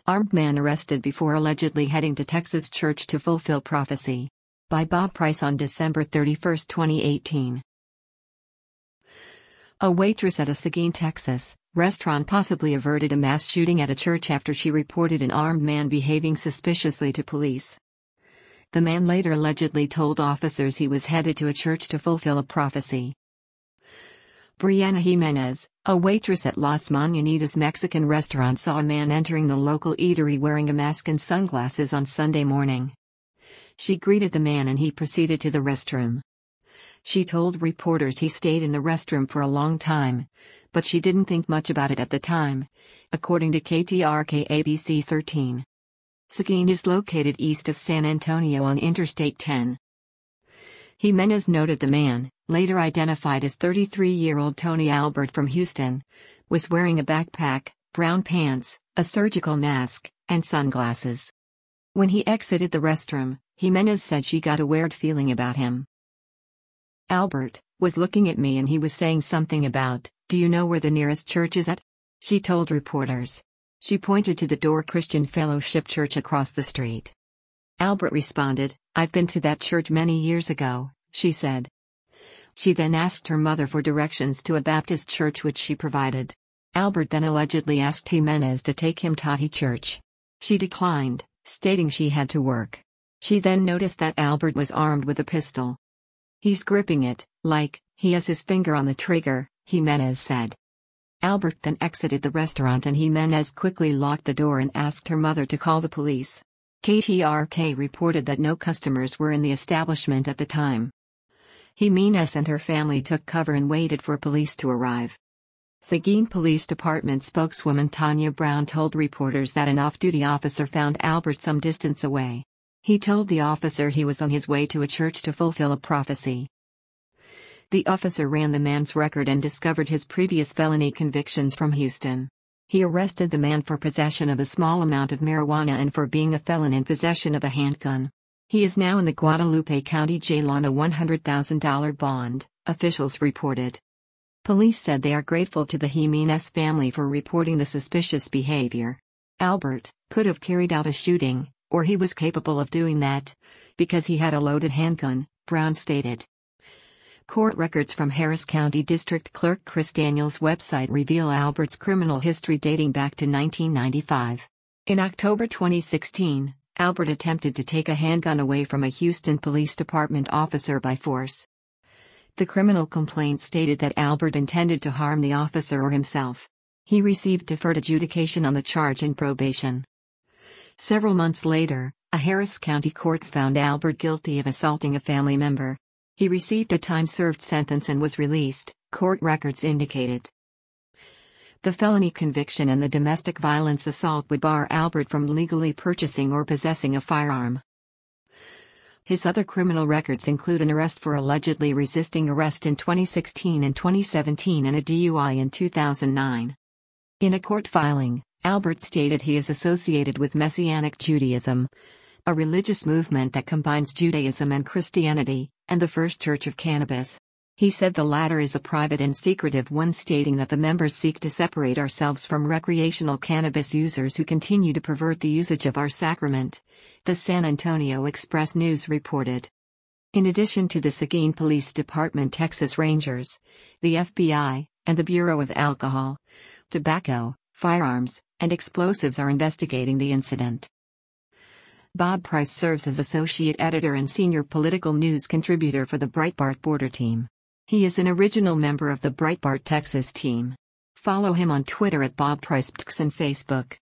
Armed man arrested before allegedly heading to Texas church to fulfill prophecy. By Bob Price on December 31, 2018. A waitress at a Seguin, Texas, restaurant possibly averted a mass shooting at a church after she reported an armed man behaving suspiciously to police. The man later allegedly told officers he was headed to a church to fulfill a prophecy. Brianna Jimenez, a waitress at Las Mañanitas Mexican restaurant, saw a man entering the local eatery wearing a mask and sunglasses on Sunday morning. She greeted the man and he proceeded to the restroom. She told reporters he stayed in the restroom for a long time, but she didn't think much about it at the time, according to KTRK ABC 13. Seguin is located east of San Antonio on Interstate 10. Jimenez noted the man, later identified as 33-year-old Tony Albert from Houston, was wearing a backpack, brown pants, a surgical mask, and sunglasses. When he exited the restroom, Jimenez said she got a weird feeling about him. Albert was looking at me and he was saying something about, "Do you know where the nearest church is at?" she told reporters. She pointed to the Door Christian Fellowship Church across the street. Albert responded, "I've been to that church many years ago," she said. She then asked her mother for directions to a Baptist church which she provided. Albert then allegedly asked Jimenez to take him to Tati Church. She declined, stating she had to work. She then noticed that Albert was armed with a pistol. "He's gripping it, like, he has his finger on the trigger," Jimenez said. Albert then exited the restaurant and Jimenez quickly locked the door and asked her mother to call the police. KTRK reported that no customers were in the establishment at the time. Jimenez and her family took cover and waited for police to arrive. Seguin Police Department spokeswoman Tanya Brown told reporters that an off-duty officer found Albert some distance away. He told the officer he was on his way to a church to fulfill a prophecy. The officer ran the man's record and discovered his previous felony convictions from Houston. He arrested the man for possession of a small amount of marijuana and for being a felon in possession of a handgun. He is now in the Guadalupe County Jail on a $100,000 bond, officials reported. Police said they are grateful to the Jimenez family for reporting the suspicious behavior. Albert could have carried out a shooting, or he was capable of doing that, because he had a loaded handgun, Brown stated. Court records from Harris County District Clerk Chris Daniels' website reveal Albert's criminal history dating back to 1995. In October 2016, Albert attempted to take a handgun away from a Houston Police Department officer by force. The criminal complaint stated that Albert intended to harm the officer or himself. He received deferred adjudication on the charge and probation. Several months later, a Harris County court found Albert guilty of assaulting a family member. He received a time-served sentence and was released, court records indicated. The felony conviction and the domestic violence assault would bar Albert from legally purchasing or possessing a firearm. His other criminal records include an arrest for allegedly resisting arrest in 2016 and 2017 and a DUI in 2009. In a court filing, Albert stated he is associated with Messianic Judaism, a religious movement that combines Judaism and Christianity, and the First Church of Cannabis. He said the latter is a private and secretive one, stating that the members seek to separate ourselves from recreational cannabis users who continue to pervert the usage of our sacrament, the San Antonio Express-News reported. In addition to the Seguin Police Department, Texas Rangers, the FBI, and the Bureau of Alcohol, Tobacco, Firearms, and Explosives are investigating the incident. Bob Price serves as associate editor and senior political news contributor for the Breitbart Border Team. He is an original member of the Breitbart Texas team. Follow him on Twitter at Bob Price and Facebook.